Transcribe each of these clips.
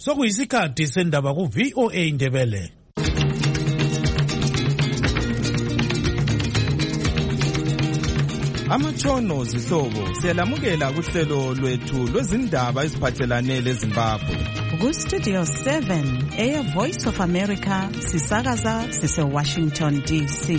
Sokuyisikhathi sendaba ku VOA Indebele. Amatshono zihlobo siyalamukela kuhlelo lwethu lwezindaba eziphathelane leZimbabwe. Ku Studio 7 Air Voice of America sisakaza sise Washington DC.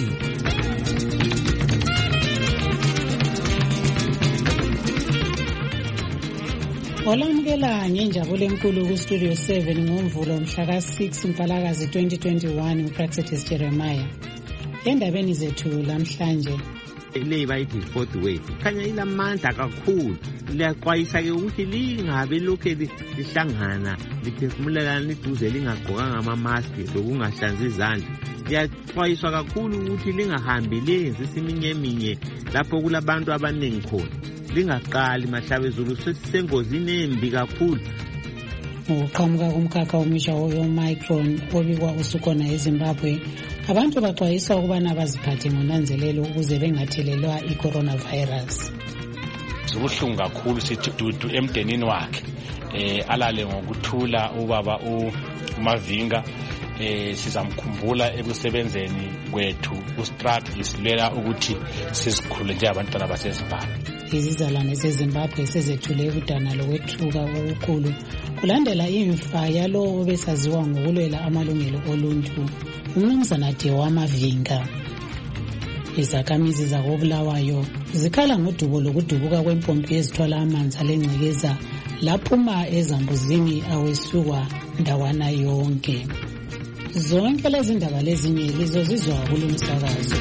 Olamukela ngenjabulo enkulu ku Studio 7 ngoMvulo mhla ka6 Mpalakazi 2021 uPractice Jeremiah. Endabeni zethu namhlanje le bayithi fourth wave khanya ilamandla kakhulu liyaxwayisa ke ukuthi lingabe lokho lihlangana liphefumulelana liduze lingagqokanga ama-mask lokungahlanzi izandla. Liyaxwayiswa kakhulu ukuthi lingahambi lenze iminye lapho kulabantu abaningi khona. Lingaqali mahlabezulu sesengozini embi kakhulu. Ngokuqhamuka kumkhakha omusha we-Omicron obikwa usukhona eZimbabwe, abantu baxwayiswa ukubana baziphathe ngonanzelelo ukuze bengathelelwa i-coronavirus. Kubuhlungu kakhulu sithi dudu emdenini wakhe alale ngokuthula ubaba uMavinga. Sizamkhumbula ekusebenzeni kwethu ustruggle silela ukuthi sizikhulule njengabantwana baseZimbabwe. Izizalwane zeZimbabwe sezethule udana lokwethuka okukhulu kulandela imfa yalowo obesaziwa ngokulwela amalungelo oluntu, uMnumzana Dewa Mavinga. Izakhamizi zakoBulawayo zikhala ngodubo lokudubuka kwempompi ezithwala amanzi alengcekeza laphuma ezambuzini awesukwa ndawana yonke. Zonke lezi ndaba lezinye lizozizwa kulumsakazo.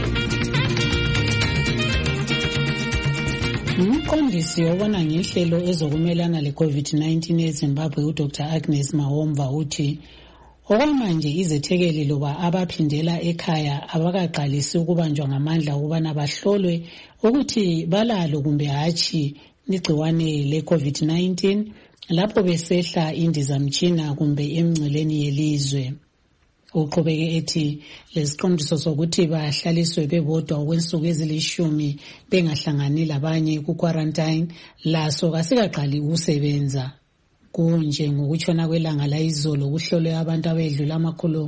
Umqondisi obona ngehlelo ezokumelana le-COVID-19 eZimbabwe uDr. Agnes Mahomva uthi okwamanje izethekeli loba abaphindela ekhaya abakaqalisi ukubanjwa ngamandla ukubana bahlolwe ukuthi balalo kumbe hatshi igciwane le-COVID-19 lapho besehla indizamtshina kumbe emngceleni yelizwe. Uqhubeke ethi lesiqondiso sokuthi bahlaliswe bebodwa okwensuku ezilishumi bengahlangani labanye ku-quarantine laso kasikaqali ukusebenza. Kunje ngokutshona kwelanga layizolo kuhlolwe abantu abedlula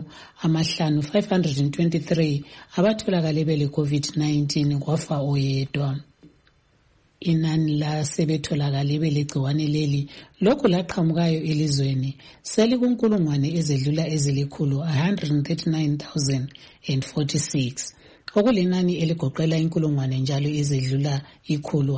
523 abatholakale bele-COVID-19 kwafa oyedwa. Inani lasebetholakale belegciwane leli lokhu laqhamukayo elizweni selikunkulungwane ezedlula ezilikhulu 139,046 okulinani eligoqela inkulungwane njalo ezedlula ikhulu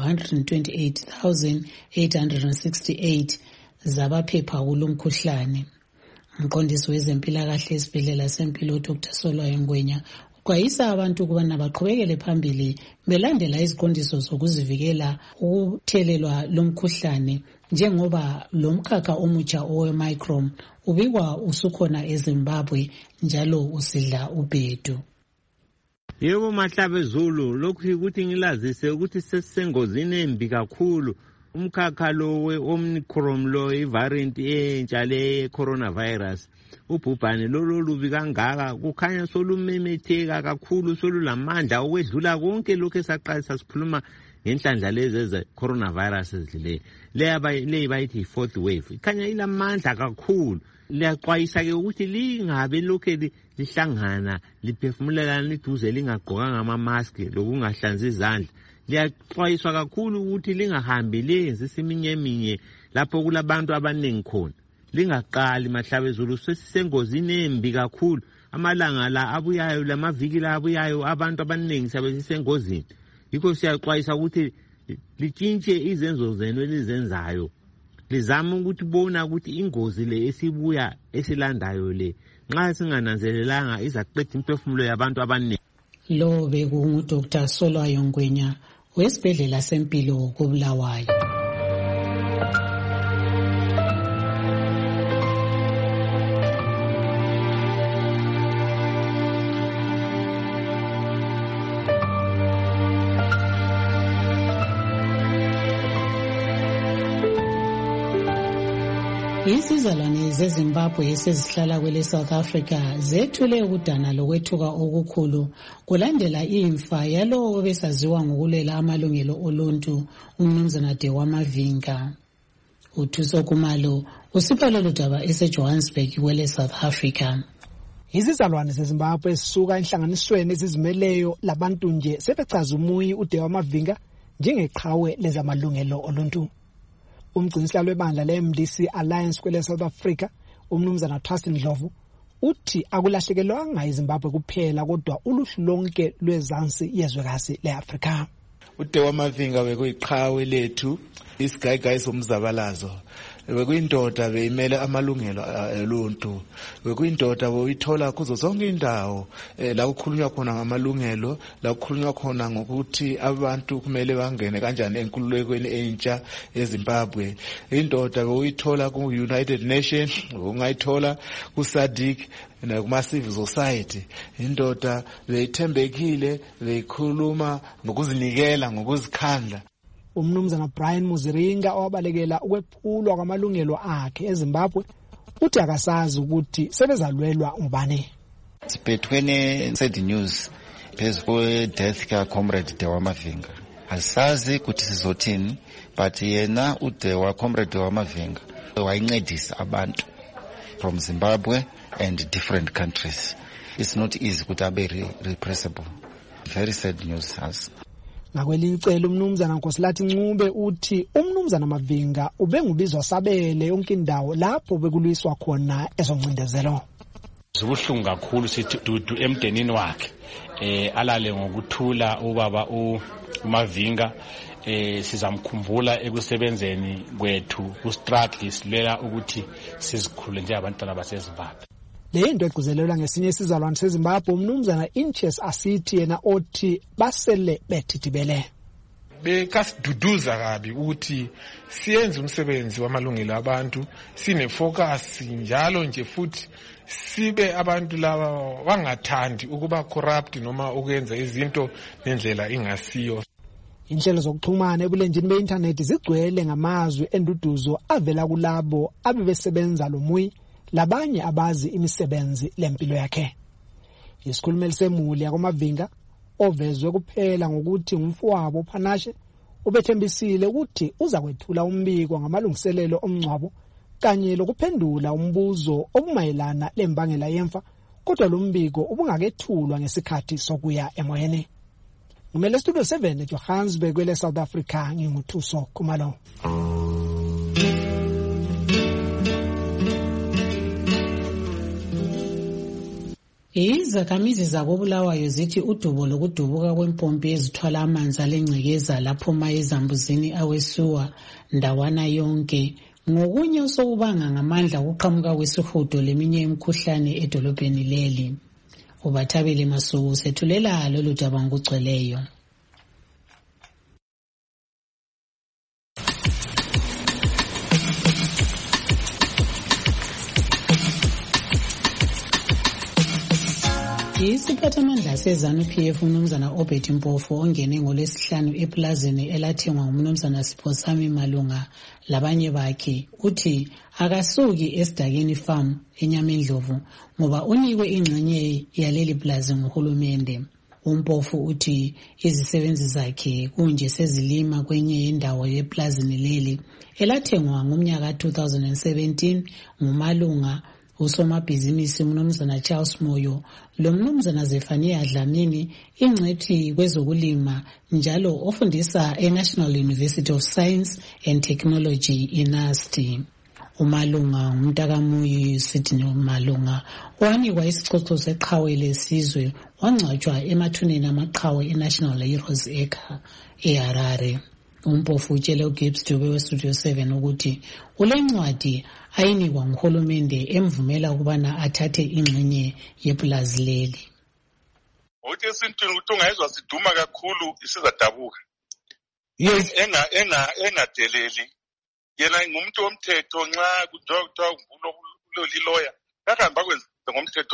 128,868 zabaphepha kulomkhuhlane. Umqondisi wezempilakahle esibhedlela sempilo Dr. Solwayo Ngwenya uxwayisa abantu ukubana baqhubekele phambili belandela iziqondiso zokuzivikela ukuthelelwa lomkhuhlane njengoba lomkhakha omutsha owe-Omicron ubikwa usukhona eZimbabwe njalo usidla ubhedu. Yebo mahlabezulu, lokhu ukuthi ngilazise ukuthi sesengozini embi kakhulu. Umkhakha lo we-Omicron lo i-variant entsha le coronavirus ubhubhane lolubi kangaka kukhanya solumemetheka kakhulu, solulamandla okwedlula konke lokho esaqalisa sikhuluma ngenhlanhla lezi ze-coronavirus ezile le bayithi fourth wave. Ikhanya ilamandla kakhulu. Liyaxwayisa ke ukuthi lingabe lokho lihlangana liphefumulelana liduze lingagqokanga ama-mask lokungahlanzi izandla. Liyaxwayiswa kakhulu ukuthi lingahambi lenze iminye lapho kulabantu abaningi khona. Lingaqali mahlabezulu sesengozini embi kakhulu. Amalanga la abuyayo lamaviki la abuyayo abantu abaningi sebesengozini. Yikho siyaxwayisa ukuthi litshintshe izenzo zenu elizenzayo. Lizama ukuthi bona ukuthi ingozi le esibuya esilandayo le nxa singananzelelanga izaqeda imphefumulo yabantu abaningi. Lo bekungu Dr. Solwayo Ngwenya wesibhedlela sempilo koBulawayo. Izizalwane zeZimbabwe esezihlala kwele South Africa zethule ukudana lokwethuka okukhulu kulandela imfa yalowo obesaziwa ngokulwela amalungelo oluntu uMnumzana Dewa Mavinga. uThuso Kumalo usipha lolu daba eseJohannesburg kwele South Africa. Izizalwane zeZimbabwe esisuka enhlanganisweni ezizimeleyo labantu nje sebechaza umuyi uDewa Mavinga njengeqhawe lezamalungelo oluntu. Umgcinisihlalo webandla leMDC Alliance kwele South Africa, umnumzana Trust Ndlovu, uthi akulahlekelwanga iZimbabwe kuphela kodwa uluhlu lonke lwezansi yezwekazi leAfrika. uDewa Mavinga bekuyiqhawe lethu, isigayigayi somzabalazo. Bekuyindoda beyimele amalungelo oluntu. Bekuyindoda boyithola kuzo zonke indawo la kukhulunywa khona ngamalungelo, la kukhulunywa khona ngokuthi abantu kumele bangene kanjani enkululekweni entsha eZimbabwe. Indoda boyithola ku United Nations, ungayithola ku SADC na kuma civil society. Indoda beyithembekile, beyikhuluma ngokuzinikela, ngokuzikhandla. Umnumzana Brian Muziringa owabalekela ukwephulwa kwamalungelo akhe eZimbabwe uthi akasazi ukuthi sebezalwelwa ngubani. Sibethwene said news phezu death ka comrade Dewa Mavinga. Asazi ukuthi sizothini, but yena uDewa comrade Dewa Mavinga wayincedisa abantu from Zimbabwe and different countries. It's not easy ukuthi abe repressible. Very sad news has. Ngakwelinye icele umnumzana Nkosilathi Ncube uthi umnumzana Mavinga ubengubizwa sabele yonke indawo lapho bekulwiswa khona ezoncindezelo. Zibuhlungu kakhulu sithi dudu emdenini wakhe alale ngokuthula ubaba uMavinga. Sizamkhumbula ekusebenzeni kwethu ku-struggle silela ukuthi sizikhulule njengabantwana baseZimbabwe. Le into egcizelelwa ngesinye isizalwane seZimbabwe umnumzana Inches Asithi yena othi basele bethithibele. Bekasiduduza kabi ukuthi siyenze umsebenzi wamalungelo abantu, sine focus njalo nje futhi sibe abantu laba bangathandi ukuba corrupt noma ukwenza izinto nendlela ingasiyo. Inhlelo zokuxhumana ebulenjini be-internet zigcwele ngamazwi enduduzo avela kulabo abebesebenza lomuyi labanye abazi imisebenzi lempilo yakhe. Isikhulumeli semuli yakoMavinga ovezwe kuphela ngokuthi ngumfowabo uPhanashe ubethembisile ukuthi uza kwethula umbiko ngamalungiselelo omngcwabo kanye lokuphendula umbuzo obumayelana lembangela yemfa, kodwa lo mbiko ubungakethulwa ngesikhathi sokuya emoyeni. Ngimele Studio 7 eJohannesburg kwele South Africa, nginguthuso Kumalo. Izakhamizi zakoBulawayo zithi udubo lokudubuka kwempompi ezithwala amanzi alengcekeza laphuma ezambuzini awesuwa ndawana yonke ngokunye osokubanga ngamandla ukuqhamuka kwesihudo leminye imikhuhlane edolobheni leli. Ubathabile Masuku sethulela lolu daba ngokugcweleyo. Isiphathamandla seZANU-PF umnumzana Obert Mpofu ongene ngolwesihlanu eplazini elathengwa ngumnumzana Siphosami Malunga labanye bakhe uthi akasuki esidakeni farm eNyamendlovu ngoba unikwe ingxenye yaleli plaza nguhulumende. Umpofu uthi izisebenzi zakhe kunje sezilima kwenye indawo yeplazini leli elathengwa ngomnyaka 2017 nguMalunga, usomabhizinisi umnumzana Charles Moyo lomnumzana Zefania Dlamini, ingcwethi kwezokulima njalo ofundisa eNational University of Science and Technology iNUST. uMalunga umntakamuyi Sydney Malunga wanikwa isicoco seqhawe lesizwe wangcwatshwa emathuneni amaqhawe eNational Heroes Acre eHarare. Umpofu utshele uGibbs Dube weStudio 7 ukuthi ulencwadi ayinikwa nguhulumende emvumela ukubana athathe ingxenye yepulazi leli. Uthi esintwini ukuthi ungayizwa siduma kakhulu isizadabuka. Yes, engadeleli. Yena ngumuntu womthetho nxa kuthiwa lawyer kahamba kwenza ngomthetho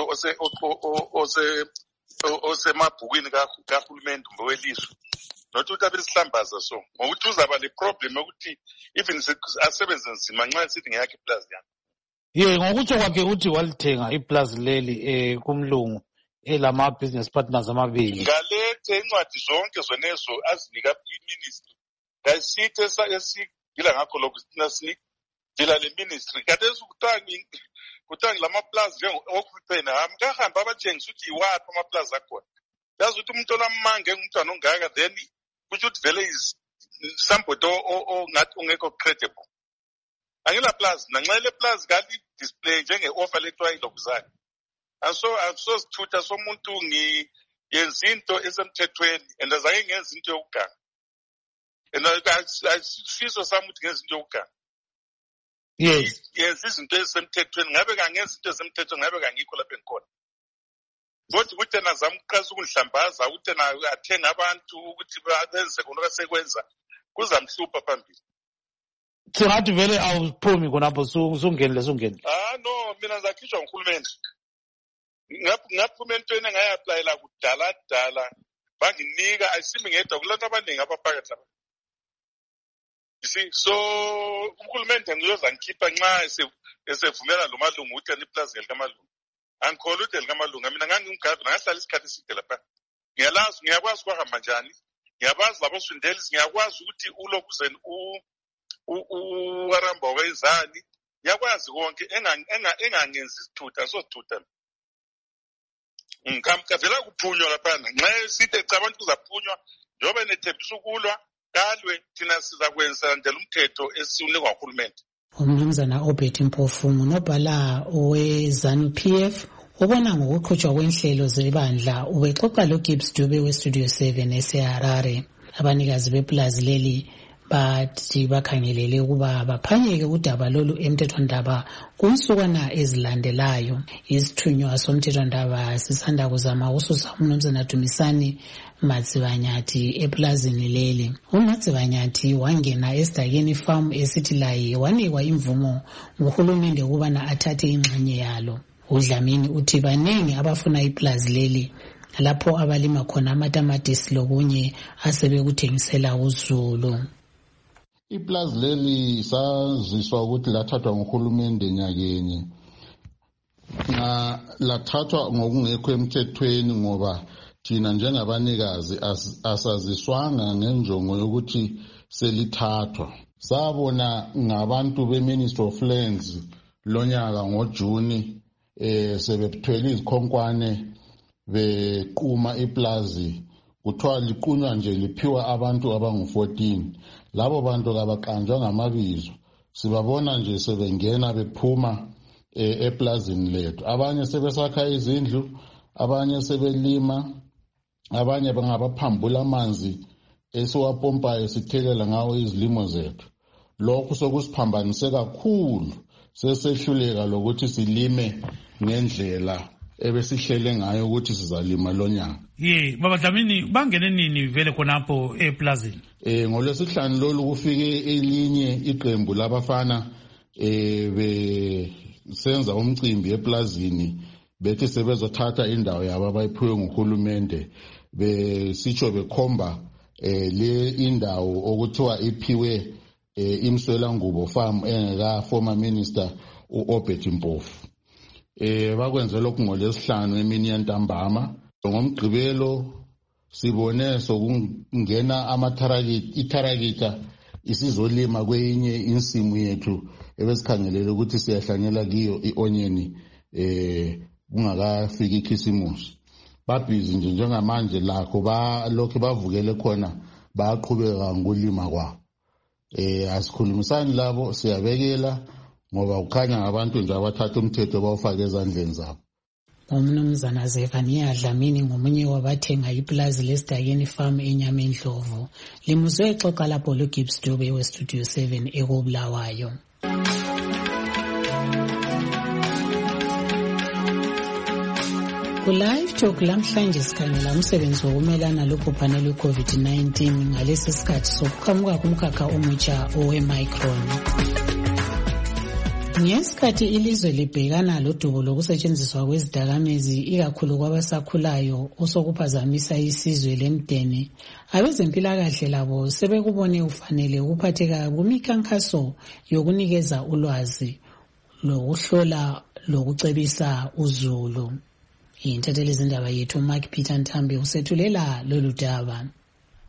osemabhukwini kahulumende welizwe. Not ukuthi abe sihlambaza so ngokuthi uzaba le problem ukuthi even asebenze nzima nxa sithi ngeyakhe iplazi yakhe. Ngokutsho kwakhe uthi walithenga iplazi leli kumlungu elama business partners amabili. Ngalethe incwadi zonke zonezo azinika iministry. Ngasithi esigila ngakho lokhu sina dila le ministry kade kutanga lamaplaza njengokuphena amkahamba abatshengisa ukuthi iwaphi amaplaza akhona yazi ukuthi umuntu olamange ngumntwana ongaka then kusho ukuthi vele is somebody ongathi ungekho credible angela plaza nanxele plaza kali display njenge offer lethiwa ilokuzana asosithutha somuntu yenza into esemthethweni and azange ngenza into yokuganga and asifiso sami ukuthi ngenza into yokuganga yes izinto ezisemthethweni ngabe kangenza into ezisemthethweni ngabe kangikho lapha engikhona kodwa ukuthi nazama ukuqasa ukundihlambaza ukuthi athenga abantu ukuthi benze konke sekwenza kuzamhlupha phambili singathi vele awuphumi khonapho sungenile no mina ngizakhishwa nguhulumende ngaphuma entweni engayi-aplayela kudala banginika ayisimi ngedwa kulantu abaningi abaphakathi lapha so uhulumende ngiyoza ngikhipha nxa esevumela lo malungu ukuthi aniplaza likamalungu angikholwa ukuthi likamalungu mina ngangingumgavana ngahlala isikhathi eside lapha ngiyakwazi kwahamba njani ngiyabazi laboswindelisi ngiyakwazi ukuthi ulokuzeni uwaramba wayezani ngiyakwazi konke engangenzi isithutha sosithutha ngikamkavela kuphunywa laphana nxa sithi ecabantu kuzaphunywa njengoba nethembisa ukulwa kalwe thina sizakwenza ndlela umthetho esiwunikwa nguhulumende. Umnumzana Obert Mpofu ngunobhala we-ZANU-PF ubona ngokuqhutshwa kwenhlelo zebandla ubexoxa loGibbs Dube weStudio 7 eseHarare. Abanikazi beplazi leli bathi bakhangelele ukuba baphanyeke udaba lolu emthethwandaba kunsukwana ezilandelayo. Isithunywa somthethwandaba sisanda kuzama ususa umnumzana Dumisani Matsibanyathi eplazini leli. uMatsibanyathi wangena esidakeni farm esithi laye wanikwa imvumo nguhulumende ukubana athathe ingxenye yalo. uDlamini uthi baningi abafuna iplazi leli lapho abalima khona amatamatisi lokunye asebekuthengisela uZulu. Iplazi leli saziswa ukuthi lathathwa nguhulumende nyakenye lathathwa ngokungekho emthethweni ngoba thina njengabanikazi asaziswanga ngenjongo yokuthi selithathwa. Sabona ngabantu be-Ministry of Lands lonyaka ngoJuni sebethwele izikhonkwane bequma iplazi kuthiwa liqunywa nje liphiwa abantu abangu-14. Labo bantu kabaqanjwa ngamabizo sibabona nje sebengena bephuma eplazini lethu. Abanye sebesakha izindlu, abanye sebelima, abanye bangabaphambula amanzi esiwapompayo sithelela ngawo izilimo zethu. Lokhu sokusiphambanise kakhulu sesehluleka lokuthi silime ngendlela ebesihlele ngayo ukuthi sizalima lonyaka. Baba Dlamini bangene nini vele khonapho eplazini? ngolwesihlanu lolu kufike elinye iqembu labafana besenza umcimbi eplazini bethi sebezothatha indawo yabo abayiphiwe nguhulumende besitsho bekhomba le indawo okuthiwa iphiwe imswelangubo farm engeka former minister uObert Mpofu. Bakwenze lokhu ngolwesihlanu emini yantambama. Ngomgqibelo sibone sokungena itharakita isizolima kwenye insimu yethu ebesikhangelele ukuthi siyahlanyela kiyo ionyeni kungakafiki ikhisimusi. Babhizi nje njengamanje lakho balokho bavukele khona baqhubeka ngokulima kwabo. Asikhulumisani labo siyabekela ngoba ukhanya ngabantu nje abathatha umthetho bawufaka ezandleni zabo. Umnumzana Zefania Dlamini ngomunye wabathenga iplazi lesidakeni farm eNyamendlovu. Limuzwe exoxa lapho loGibbs Dube weStudio 7 ekubulawayo. Ku-Live Talk lamhlanje sikhangela umsebenzi wokumelana lobhubhane lwe-COVID-19 ngalesi sikhathi sokuqhamuka kumkhakha omutsha owe-Micron. Ngesikhathi ilizwe libhekana lodubo lokusetshenziswa kwezidakamizwa ikakhulu kwabasakhulayo osokuphazamisa isizwe lemdeni, abezempilakahle labo sebekubone ufanele ukuphatheka kumikhankaso yokunikeza ulwazi lokuhlola lokucebisa uZulu. Intatheli zindaba yethu Mark Peter Ntambi usethulela lolu daba.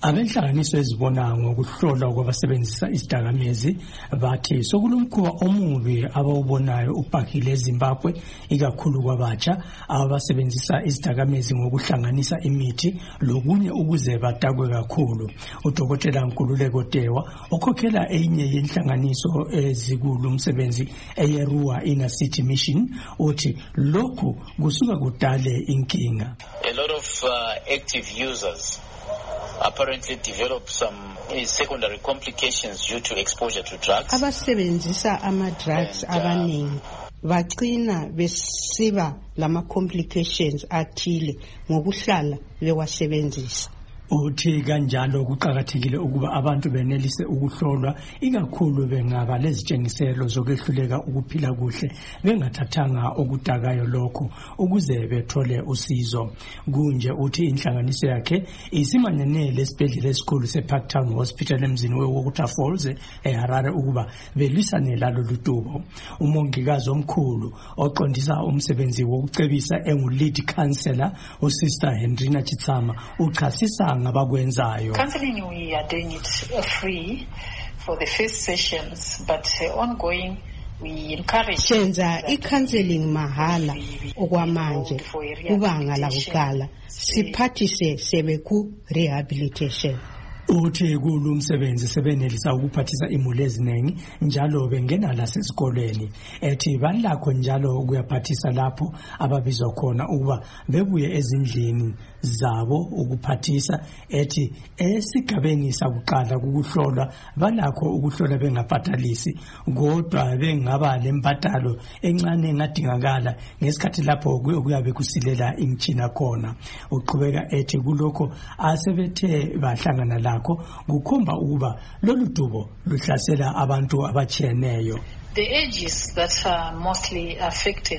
Abenhlanganiso ezibona ngokuhlola kwabasebenzisa izidakamizwa bathi sokulomkhuba omubi abawubonayo ubhahile eZimbabwe ikakhulu kwabatsha abasebenzisa izidakamizwa ngokuhlanganisa imithi lokunye ukuze badakwe kakhulu. Udokotela Nkululeko Dewa okhokhela enye yenhlanganiso ezikulu umsebenzi eyeRua Inner City Mission uthi lokhu kusuka kudale inkinga. A lot of active users apparently develop some secondary complications due to exposure to drugs. Abasebenzisa ama-drugs abaningi bagcina besiba lama complications athile ngokuhlala bewasebenzisa. Uthi kanjalo kuqhakathekile ukuba abantu benelise ukuhlolwa ikakhulu bengaba lezitshengiselo zokwehluleka ukuphila kuhle bengathathanga okudakayo lokho ukuze bethole usizo. Kunje uthi inhlanganiso yakhe isimanyane lesibhedlela esikhulu seParktown Hospital emzini weWaterfalls eHarare ukuba belwisane lalo ludubo. Umongikazi omkhulu oqondisa umsebenzi wokucebisa engu-lead counselor uSister Hendrina Chitsama uchasisa counseling, we are doing it free for the first sessions, but ongoing we encourage. Senza i-counseling mahala okwamanje kubanga la kuqala siphathise sebeku rehabilitation. Uthi kulumsebenzi sebenelisa ukuphathisa imuli eziningi njalo bengena lasesikoleni ethi balakho njalo ukuyaphathisa lapho ababizwa khona ukuba bebuye ezindlini zabo ukuphathisa ethi esigabeni sakuqala ukuhlolwa balakho ukuhlola bengabhatalisi kodwa bengaba lempatalo encane engadingakala ngesikhathi lapho kuyabe kusilela imtshina khona. Uqhubeka ethi kulokho asebethe bahlangana la kukhomba ukuba lolu dubo luhlasela abantu abatshiyeneyo. The ages that are mostly affected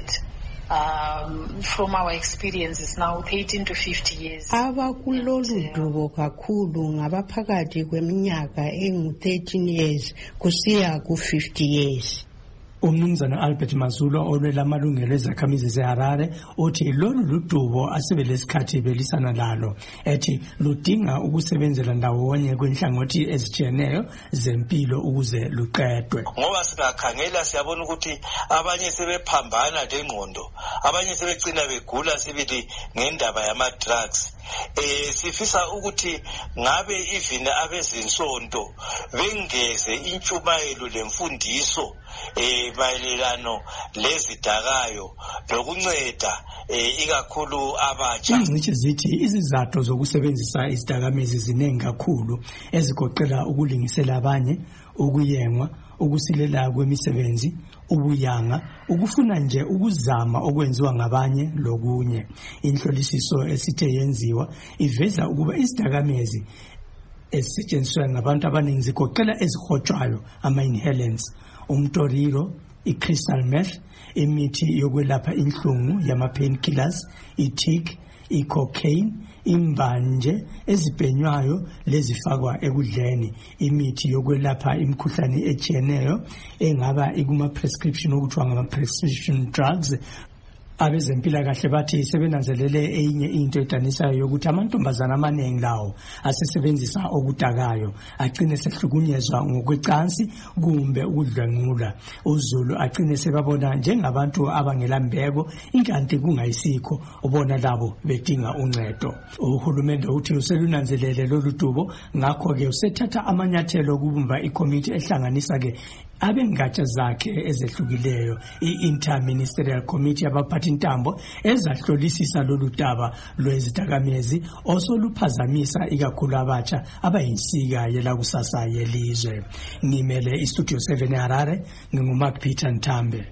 from our experience is now 18 to 50 years. Abakulolu dubo kakhulu ngabaphakathi kweminyaka engu-13 years kusiya ku-50 years. Umnumzana Albert Mazulo olwela amalungelo ezakhamizi zeHarare uthi lolu ludubo asebelesikhathi belisana lalo ethi ludinga ukusebenzela ndawonye kwenhlangothi ezitshiyeneyo zempilo ukuze luqedwe. Ngoba singakhangela siyabona ukuthi abanye sebephambana lengqondo, abanye sebegcina begula sibili ngendaba yama-drugs. Sifisa ukuthi ngabe even abezinsonto bengeze intshumayelo lemfundiso mayelelano lezidakayo lokunceda ikakhulu abatsha. Ingcitshi zithi izizathu zokusebenzisa izidakamizwa ziningi kakhulu ezigoqela ukulingisela abanye, ukuyengwa, ukusilela kwemisebenzi, ubuyanga, ukufuna nje ukuzama okwenziwa ngabanye lokunye. Inhlolisiso esithe yenziwa iveza ukuba izidakamizwa ezisetshenziswa ngabantu abaningi zigoqela ezihotshwayo ama-inhalants, umtoriro, i-crystal meth, imithi yokwelapha inhlungu yama-painkillers, i-tic, i-cocaine, imbanje ezibhenywayo lezifakwa ekudleni, imithi yokwelapha imikhuhlane etshiyeneyo engaba ikuma-prescription okuthiwa ngama-prescription drugs. Abezempilakahle bathi sebenanzelele enye into edanisayo yokuthi amantombazana amaningi lawo asesebenzisa okudakayo agcine sehlukunyezwa ngokwecansi kumbe ukudlwengula. UZulu agcine sebabona njengabantu abangelambeko inkanti kungayisikho ubona labo bedinga uncedo. Uhulumende uthi uselunanzelele lolu dubo ngakho-ke usethatha amanyathelo okubumba ikomiti ehlanganisa ke abengatsha zakhe ezehlukileyo i-Interministerial Committee abaphathi intambo ezahlolisisa lolu daba lwezidakamizwa osoluphazamisa ikakhulu abatsha abayinsika yelakusasa yelizwe. Ngimele iStudio 7 eHarare, nginguMark Peter Ntambe.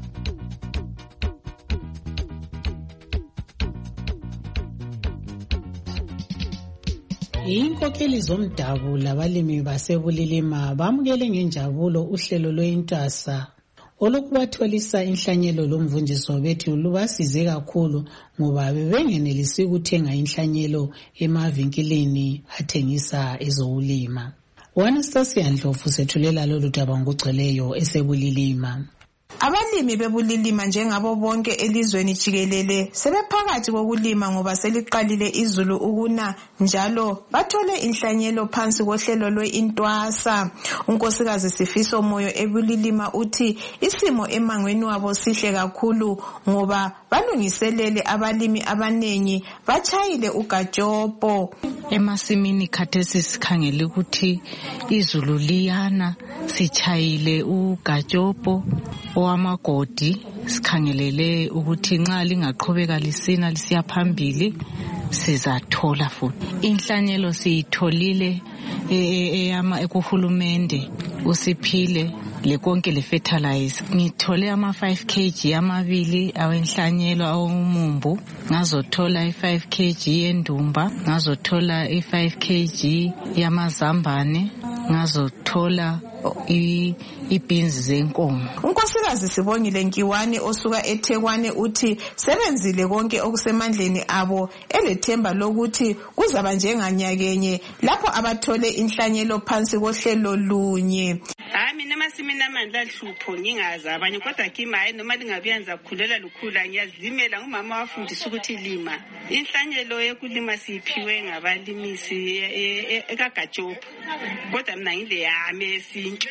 Inkokheli zomdabu labalimi basebulilima bamukele ngenjabulo uhlelo lwentasa olokubathwalisa inhlanyelo lomvunjiso bethu lubasize kakhulu ngoba bebengenelisi ukuthenga inhlanyelo emavinkilini athengisa ezokulima. Anastasia Ndlovu sethulela lolu daba ngokugcweleyo esebulilima. Abalimi bebulilima njengabo bonke elizweni jikelele sebephakathi kokulima ngoba seliqalile izulu ukuna njalo bathole inhlanyelo phansi kohlelo lwe-Intwasa. Unkosikazi Sifiso Moyo ebulilima uthi isimo emangweni wabo sihle kakhulu ngoba balungiselele abalimi abanengi bachayile ugajopo. Emasimini khathesi sikhangele ukuthi izulu liyana, sichayile ugajopo owamagodi, sikhangelele ukuthi nxa lingaqhubeka lisina lisiya phambili sizathola futhi. Inhlanyelo siyitholile ekuhulumende usiphile lekonke le fertilizer. Ngithole ama 5 kg amabili awenhlanyelo awumumbu, ngazothola i5 kg yendumba, ngazothola i5 kg yamazambane, ngazothola ibeans zenkomo. Unkosikazi Sibongile Nkiwane osuka eThekwani uthi sebenzile konke okusemandleni abo elethemba lokuthi kuzaba njenganyakenye lapho abathole inhlanyelo phansi kohlelo lunye. Mina masimini amandla hlupho ngingazi abanye kodwa kimi hayi noma lingabiyenza kukhulela lukhula ngiyazimela ngumama wafundisa ukuthi lima. Inhlanyelo yekulima siphiwe ngabalimisi ekagajopo. Kodwa mina ngile yami esinto.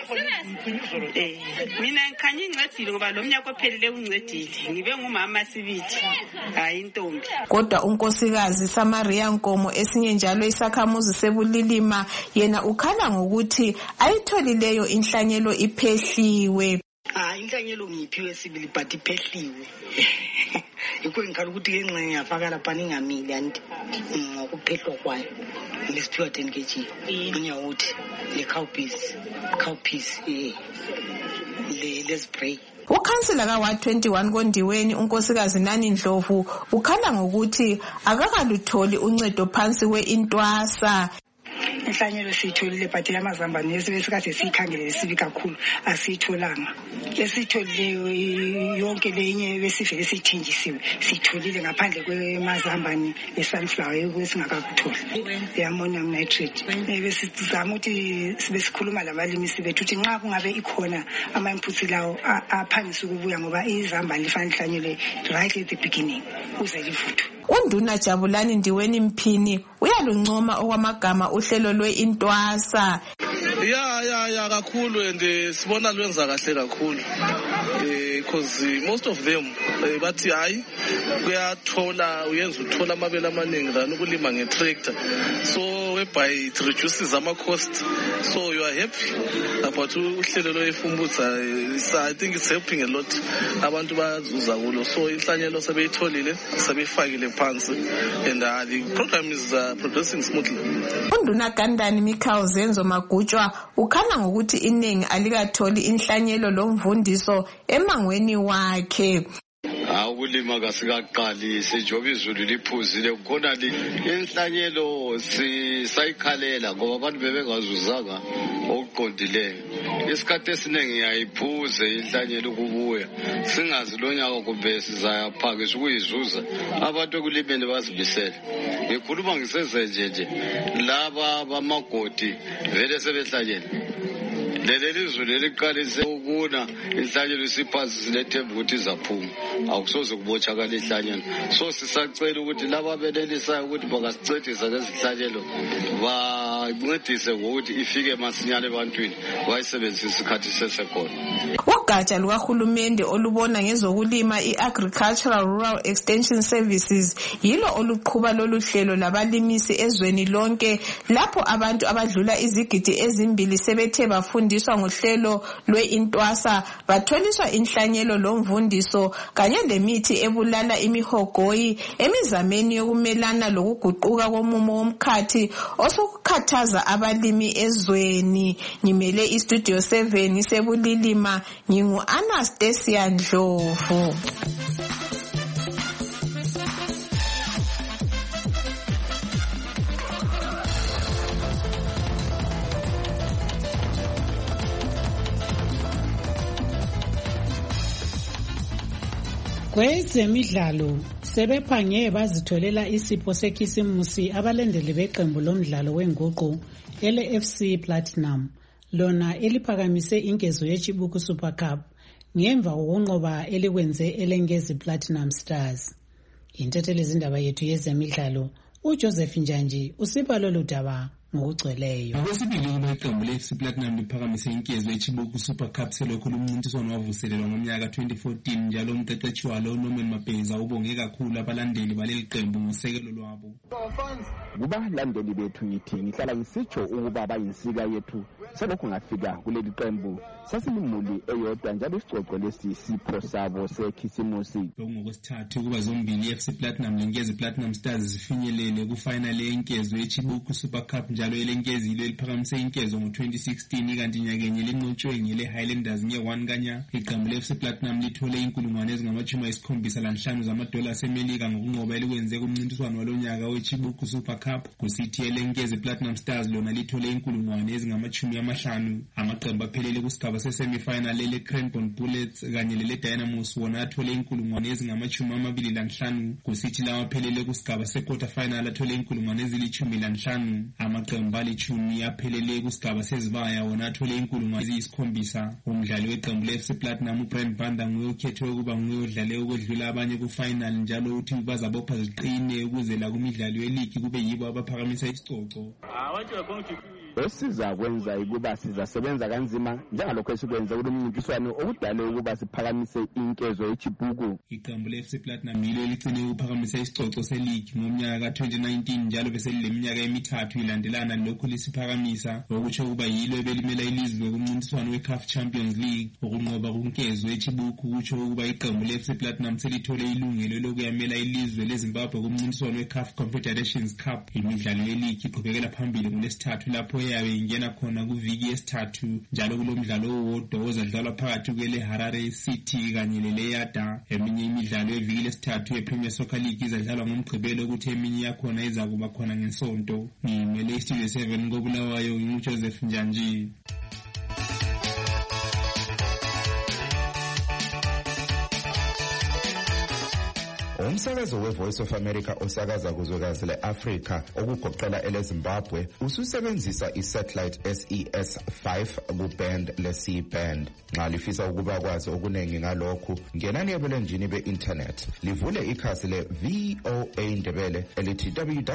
Mina ngikhanya incedile ngoba lo mnyaka ophelele uncedile. Ngibe ngumama sibithi hayi intombi. Kodwa unkosikazi Samaria Nkomo esinye njalo isakhamuzi sebulilima yena ukhala ngokuthi ayitholileyo inhlanyelo iphehliwe. Inhlanyelo ngiphiwe sibili but iphehliwe. Yikho ngikhala ukuthi ke nxa ngiyafaka lapha ningamili anti ngokuphehlwa kwayo. Lesiphiwa 10 kg. Ngiyawuthi le cowpeas le spray. Ukhansila kaWard 21 Kondiweni unkosikazi Nani Ndlovu ukhala ngokuthi akakalutholi uncedo phansi kwe-Intwasa. Inhlanyelo siyitholile but yamazambane esikade siyikhangele sibi kakhulu asiyitholanga. Esitholileyo yonke lenye besivele sithenjisiwe sitholile ngaphandle kwemazambane esunflower ekwesingakakutholi ammonium nitrate. Besizama ukuthi sibe sikhuluma labalimi bethu ukuthi nxa kungabe ikhona ama-inputs lawo aphangisa ukubuya ngoba izambane lifanele lihlanyelwe right at the beginning uze livuthu. Unduna Jabulani Ndiweni Mphini uyaluncoma okwamagama uhlelo lwe-Intwasa. Ya kakhulu and sibona lwenza kahle kakhulu because most of them bathi hayi kuyathola uyenza uthola amabele amaningi than ukulima ngetractor, so whereby it reduces ama cost, so you are happy about uhlelo lwefumbutsa. I think it's helping a lot, abantu bazuza kulo, so inhlanyelo sebeyitholile sebeyifakile phansi and the program is progressing smoothly. Unduna Gandani Michael Zenzo Magutshwa ukhala ngokuthi iningi alikatholi inhlanyelo lomvundiso emangweni wakhe. Ukulima kasikaqali sijoba izulu liphuzile kukhona inhlanyelo sayikhalela ngoba abantu bebengazuzanga okuqondileyo. Isikhathi esiningi ngiyayiphuze inhlanyelo ukubuya singazi lo nyaka kumbe sizayaphakisa ukuyizuza. Abantu ekulimeni bazibisele. Ngikhuluma ngisezenje laba bamagodi vele sebehlanyela. Leli izulu liqalise ukuna inhlanyelo isiphansi silethemba ukuthi izaphuma akusoze kubothakala inhlanyelo, so sisacela ukuthi laba benelisayo ukuthi bangasicedisa ngezinhlanyelo bancedise ngokuthi ifike masinyane ebantwini bayisebenzise isikhathi sesekhona. Ugatsha lukahulumende olubona ngezokulima i-Agricultural Rural Extension Services yilo oluqhuba lolu hlelo labalimisi ezweni lonke lapho abantu abadlula izigidi ezimbili sebethe bafundiswa ngohlelo lwe-Intwasa batholiswa inhlanyelo lomvundiso kanye lemithi ebulala imihogoyi emizameni yokumelana lokuguquka komumo womkhathi osukukhathaza abalimi ezweni. Ngimele istudio 7 sebulilima ngingu Anastasia Ndlovu. Kwezemidlalo sebephange bazitholela isipho sekhisimusi abalendele beqembu lomdlalo wenguqu ele FC Platinum. lona eliphakamise inkezo yeChibuku Super Cup ngemva kokunqoba elikwenze elengezi Platinum Stars. Intatheli izindaba yethu yezemidlalo uJoseph Njanji usiba lolu daba ngokugcweleyo. Okwesibili kuba iqembu le-FC Platinum liphakamise inkezo yeChibuku Super Cup selokhu lumncintiswano wavuselelwa ngomnyaka 2014 njalo umqeqeshi walo uNorman Mapeza ubonge kakhulu abalandeli baleli qembu ngosekelo lwabo. Kubalandeli bethu ngihlala ngisitsho ukuba bayinsika yethu selokhu ngafika kuleli qembu sasilimuli eyodwa njalo isicoco lesi sipho sabo sekhisimusi. Ngokwesithathu kuba zombili iFC Platinum lenkezi Platinum Stars zifinyelele kufinal yenkezo yeChibuku Super Cup njalo elenkezi ilo eliphakamise inkezo ngo-2016 kanti nyakenye linqotshwe ngele Highlanders nge-1 kanya. Iqembu le-FC Platinum lithole $75,000 zamadola asemelika ngokunqoba elikwenze kumncintiswano walonyaka weChibuku Super Cup. Kusithi elenkezi Platinum Stars lona lithole $50,000. Amaqembu aphelele kusigaba se-semifinal lele Cranbourne Bullets kanye lele Dynamos wona athole $25,000. Kusithi lawa aphelele kusigaba se-quarter final athole $15,000. Amaqembu alichumi aphelele kusigaba sezibaya wona athole $7,000. Umdlali weqembu le-FC Platinum uBrent Banda nguye okhethwe ukuba nguye odlale ukwedlula abanye ku-final njalo uthi bazabopha ziqine ukuze la kumidlalo yeligi kube yibo abaphakamisa isicoco. Esiza kwenza ukuba sizasebenza kanzima njengalokho esikwenza kulomncintiswano okudale ukuba siphakamise inkezo yeChibuku. Iqembu le-FC Platinum yilo eligcine ukuphakamisa isicoco seligi ngomnyaka ka-2019 njalo bese lileminyaka emithathu ilandelana lokhu lisiphakamisa okutsho ukuba yilo ebelimela ilizwe kumncintiswano we-CAF Champions League. Ukunqoba kunkezo yeChibuku kutsho ukuba iqembu le-FC Platinum selithole ilungelo lokuyamela ilizwe leZimbabwe kumncintiswano we-CAF Confederations Cup. Imidlalo yeligi iqhubekela phambili ngolesithathu lapho yabe ingena khona kuviki yesithathu njalo kulomdlalo owodwa ozadlalwa phakathi kwele Harare City kanye leleYada. Eminye imidlalo yeviki lesithathu yePremier Soccer League izadlalwa ngomgqibelo ukuthi eminye yakhona izakuba khona ngeSonto. Ngimele Studio 7 koBulawayo nginguJoseph Njanji. Umsakazo weVoice of America osakaza kuzwekazi le-Afrika okugoqela eleZimbabwe ususebenzisa isatellite SES5 kuband le-C-band. Nxa lifisa ukuba kwazi okunengi ngalokhu, ngenani ebulenjini be-internet. Livule ikhasi le-VOA Ndebele elithi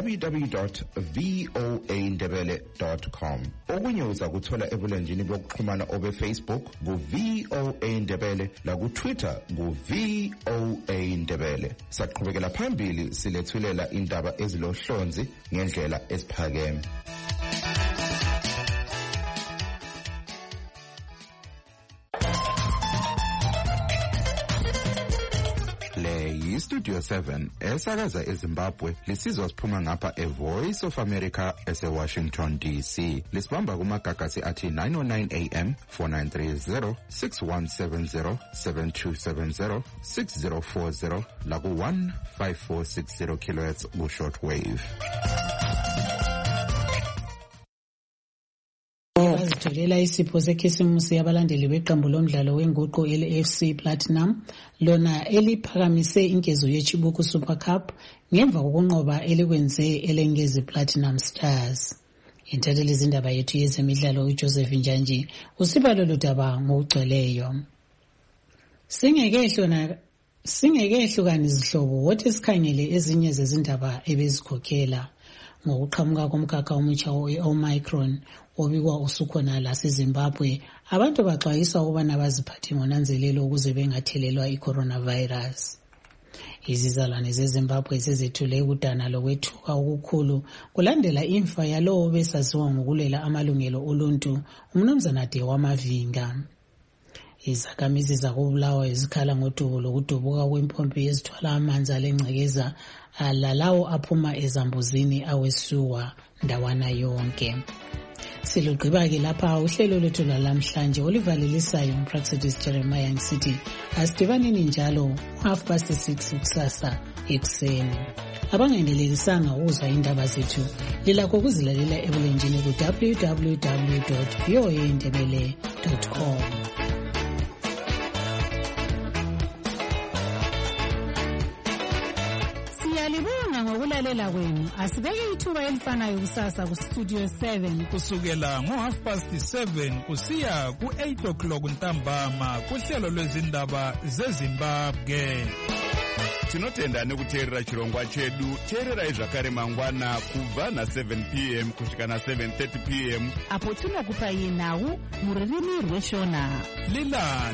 www.voandebele.com. Okunye uzakuthola ebulenjini bokuxhumana obe-Facebook ku-VOA Ndebele laku-Twitter ku-VOA Ndebele. Saqhubekela phambili silethulela indaba ezilohlonzi ngendlela esiphakeme. Studio 7 esakaza eZimbabwe lisizwa siphuma ngapha eVoice of America ese-Washington DC. Lisibamba kumagagasi athi 909 AM 4930 6170 7270 6040 laku 15460 kHz ku shortwave. Bazitholela isipho sekhisimusi yabalandeli beqembu lomdlalo wenguqu ele-FC Platinum lona eliphakamise inkezo yeChibuku Super Cup ngemva kokunqoba elikwenze elengezi Platinum Stars. Intatheli izindaba yethu yezemidlalo uJoseph Njanji usiba lolu daba ngokugcweleyo. Singekehlukani izihlobo wothi sikhangele ezinye zezindaba ebezikhokhela ngokuqhamuka komkhakha omutsha we-Omicron obikwa usukhona laseZimbabwe. Abantu baxwayisa ukubana baziphathe ngonanzelelo ukuze bengathelelwa i-coronavirus. Izizalwane zeZimbabwe sezethule ukudana lokwethuka okukhulu kulandela imfa yalowo besaziwa ngokulela amalungelo oluntu uMnumzana Dewa Mavinga. Izakhamizi zakoBulawayo zikhala ngodubo lokudubuka kwempompi ezithwala amanzi alengcekeza lalawo aphuma ezambuzini awesuwa ndawana yonke. Silugqiba-ke lapha uhlelo lwethu lwalamhlanje olivalelisayo uMpraxedis Jeremiah ngisithi asidibaneni njalo 6:30 kusasa ekuseni. Abangenelelisanga ukuzwa indaba zethu lilakho ukuzilalela ebulenjini ku www.voandebele.com. Siyalibonga ngokulalela kwenu. Asibeke ithuba elifanayo kusasa ku Studio 7 kusukela ngo7:30 kusiya ku8 ntambama kuhlelo lwezindaba zeZimbabwe. Tinotenda nekuteerera chirongwa chedu. Teerera zvakare mangwana kubva na7 p.m. kusvika na7:30 p.m. apo tinokupai nhau mururimi rweshona. Lila